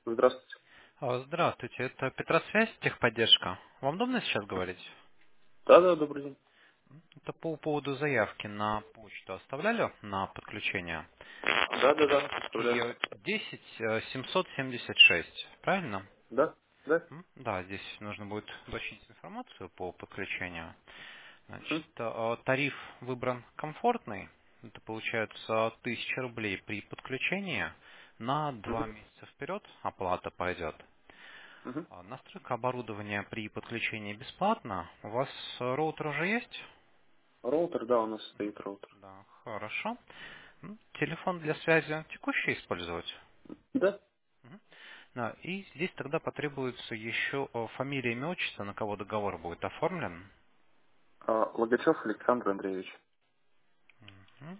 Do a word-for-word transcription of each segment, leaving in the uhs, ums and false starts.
Здравствуйте. А, Здравствуйте, это Петросвязь, техподдержка. Вам удобно сейчас говорить? Да, да, добрый день. Это по поводу заявки на почту оставляли на подключение. Да, да, да, представляю. И десять семьсот семьдесят шесть, правильно? Да, да. М? Да, здесь нужно будет уточнить информацию по подключению. Мгм, Значит, э, тариф выбран комфортный. Это получается тысяча рублей при подключении. На два мгм, месяца вперед оплата пойдет. мгм. А, Настройка оборудования при подключении бесплатно. У вас э, роутер уже есть? Роутер, да, у нас М? стоит роутер. Да, хорошо. М, Телефон для связи текущий использовать? Да. Мгм. Да, и здесь тогда потребуется еще э, фамилия, имя, отчество, на кого договор будет оформлен. А, Логачев Александр Андреевич. Мгм.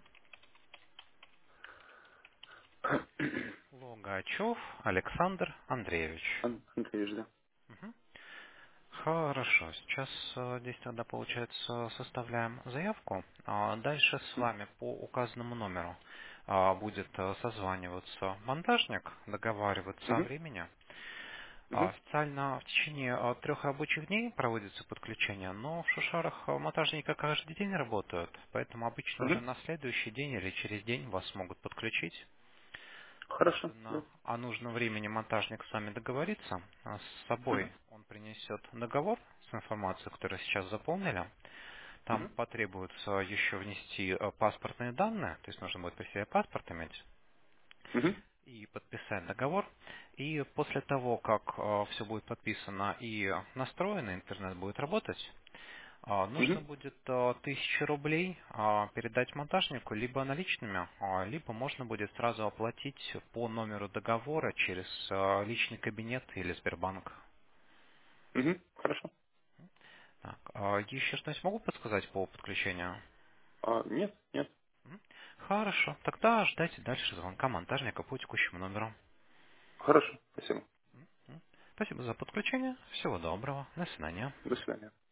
Логачев Александр Андреевич. Ан- Андреевич, да. Мгм. Хорошо, сейчас э, здесь тогда, получается, составляем заявку. А дальше с М, вами по указанному номеру а, будет э, созваниваться монтажник, договариваться о мгм, времени. А, мгм, Официально в течение э, трех рабочих дней проводится подключение, но в Шушарах э, монтажники каждый день работают, поэтому обычно уже мгм. на следующий день или через день вас могут подключить. Хорошо, да. Собственно, о нужном времени монтажник с вами договорится. А С собой Мгм, он принесет договор с информацией, которую сейчас заполнили. Там мгм, потребуется еще внести э, паспортные данные, то есть нужно будет при себе паспорт иметь, мгм, и подписать договор. И после того, как все будет подписано и настроено, интернет будет работать, а, нужно мгм, будет а, тысячу рублей а, передать монтажнику либо наличными, а, либо можно будет сразу оплатить по номеру договора через а, личный кабинет или Сбербанк. мгм. Хорошо. Так, а, еще что-нибудь могу подсказать по подключению? А, нет, нет. М? Хорошо, тогда ждайте дальше звонка монтажника по текущему номеру. Хорошо, спасибо. М? Спасибо за подключение, всего доброго, до свидания. До свидания.